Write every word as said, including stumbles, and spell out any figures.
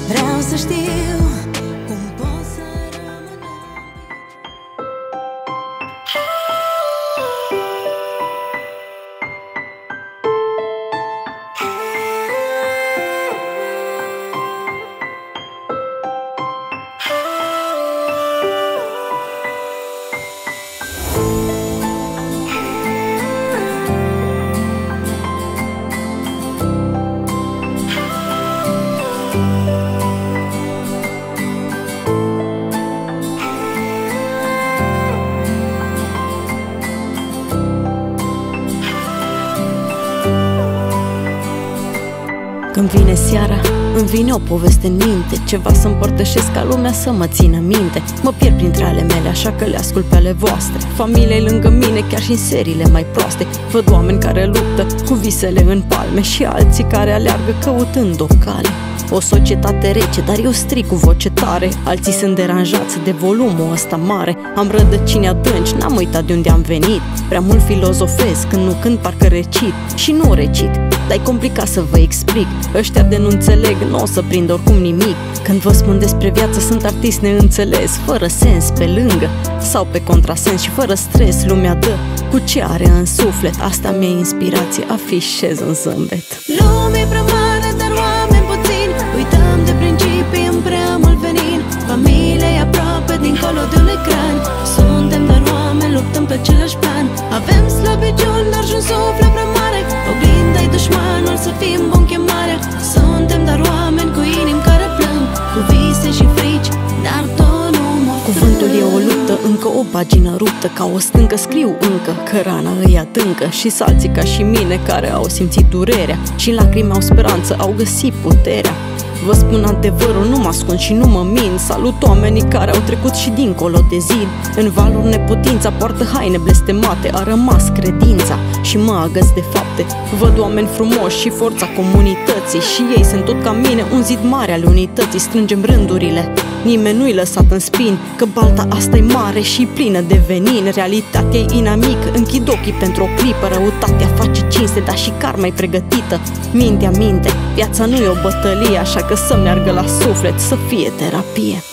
Vreau să știu cum pot să rămân. Când vine seara, îmi vine o poveste în minte, ceva să împărtășesc ca lumea să mă țină minte. Mă pierd printre ale mele, așa că le ascult pe ale voastre. Familie lângă mine, chiar și în seriile mai proaste. Văd oameni care luptă cu visele în palme și alții care aleargă căutând o cale. O societate rece, dar eu strig cu voce tare. Alții sunt deranjați de volumul ăsta mare. Am rădăcini adânci, n-am uitat de unde am venit. Prea mult filozofez când nu cânt, parcă recit. Și nu recit, dar-i complicat să vă explic. Ăștia de nu înțeleg, n-o să prind oricum nimic. Când vă spun despre viață, sunt artist neînțeles, fără sens pe lângă sau pe contrasens și fără stres. Lumea dă cu ce are în suflet, asta mi-e inspirație, afișez în zâmbet. Lumea e prea mare, dar oameni puțini. Uităm de principii în prea mult venin. Familia e aproape dincolo de un ecran. Suntem doar oameni, luptăm pe același plan. Avem slăbiciuni, dar și un suflet prea mare. Oglinda-i dușmanul, să fim bun chemarea. Suntem doar oameni cu inimi care plâng, cu vise și frici, dar tot nu mă frâng. Cuvântul e o luptă, încă o pagină ruptă. Ca o stâncă scriu încă că rana îi adâncă. Și salții ca și mine care au simțit durerea și în lacrimi au speranță, au găsit puterea. Vă spun adevărul, nu mă ascund și nu mă mint. Salut oamenii care au trecut și dincolo de zid. În valuri neputința poartă haine blestemate. A rămas credința și mă agăț de fapte. Văd oameni frumoși și forța comunității și ei sunt tot ca mine, un zid mare al unității. Strângem rândurile, nimeni nu-i lăsat în spin, că balta asta-i mare și plină de venin. Realitatea e inamic, închid ochii pentru o clipă. Răutatea face cinste, dar și karma-i pregătită. Mintea minte, viața nu e o bătălie, așa că să meargă la suflet, să fie terapie.